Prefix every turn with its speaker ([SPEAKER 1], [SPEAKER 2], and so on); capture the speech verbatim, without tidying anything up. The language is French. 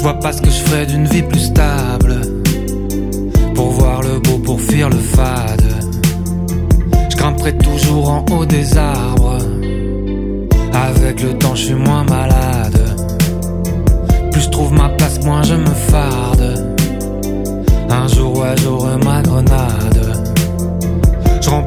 [SPEAKER 1] Je vois pas ce que je ferais d'une vie plus stable. Pour voir le beau, pour fuir le fade. Je grimperai toujours en haut des arbres. Avec le temps je suis moins malade. Plus je trouve ma place, moins je me farde. Un jour ouais j'aurai ma grenade.